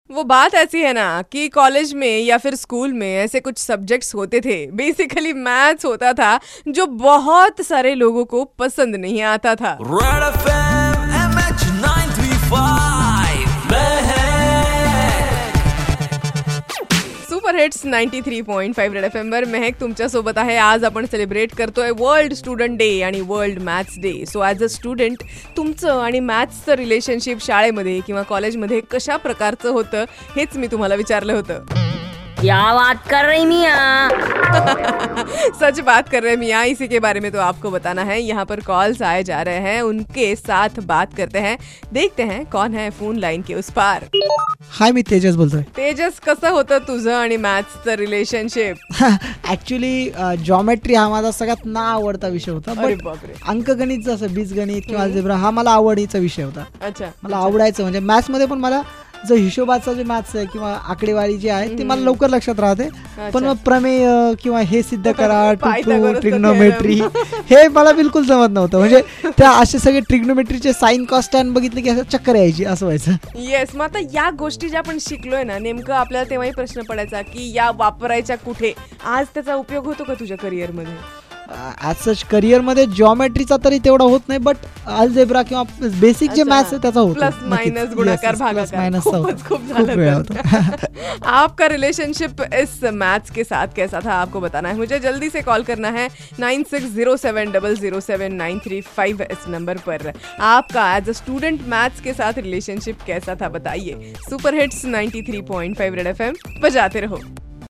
वो बात ऐसी है ना कि कॉलेज में या फिर स्कूल में ऐसे कुछ सब्जेक्ट्स होते थे, बेसिकली मैथ्स होता था जो बहुत सारे लोगों को पसंद नहीं आता था। Red FM MH 935 super hits 93.5 Red FM वर महक तुमच्या सोबत आहे। आज आपण सेलिब्रेट करतोय वर्ल्ड स्टुडंट डे आणि world maths day. So as a student तुमचं आणि मॅथ्सचं रिलेशनशिप शाळेमध्ये किंवा कॉलेजमध्ये कशा प्रकारचं होतं हेच मी तुम्हाला विचारलं होतं। क्या बात कर रही मियाँ? सच बात कर रहे हैं मियाँ, इसी के बारे में तो आपको बताना है। यहाँ पर कॉल्स आए जा रहे हैं, उनके साथ बात करते हैं, देखते हैं कौन है फोन लाइन के उस पार। हाय, मी तेजस बोलतोय। तेजस, कसं होतं तुझं आणि मॅथ्सचं रिलेशनशिप? ऍक्च्युली जॉमेट्री हा माझा सगळ्यात ना आवडता विषय होता। अरे बापरे। अंकगणित जसं बीजगणित किंवा अल्जेब्रा हा मला आवडीचा विषय होता। अच्छा, मला आवडायचं म्हणजे मॅथ्स मध्ये पण मला जो हिशोबाचा जे मॅथ्स आहे किंवा आकडेवारी जी आहे ती मला लवकर लक्षात राहते। पण मग प्रमेय किंवा हे सिद्ध करा, ट्रिग्नोमेट्री हे मला बिलकुल जमत नव्हतं। म्हणजे त्या असे सगळे ट्रिग्नोमेट्रीचे साइन कॉस टॅन बघितले की असं चक्कर यायची, असं व्हायचं। येस, मग आता या गोष्टी ज्या आपण शिकलोय ना, नेमकं आपल्याला तेव्हाही प्रश्न पडायचा की या वापरायच्या कुठे? आज त्याचा उपयोग होतो का तुझ्या करिअर मध्ये? ॲज सच करिअर मध्ये जॉमेट्रीचा तरी तेवढा होत नाही, बट अल्जेब्रा किंवा बेसिक जे मॅथ्स आहे त्याचा होतो। प्लस माइनस, गुणाकार, भागाकार, खूप झालं। आपका रिलेशनशिप इस मैथ्स के साथ कैसा था, आपको बताना है मुझे। जल्दी से कॉल करना है 9607007935 इस नंबर पर। आपका एज अ स्टूडेंट मैथ्स के साथ रिलेशनशिप कैसा था बताइए। सुपर हिट्स 93.5 रेड एफएम बजाते रहो।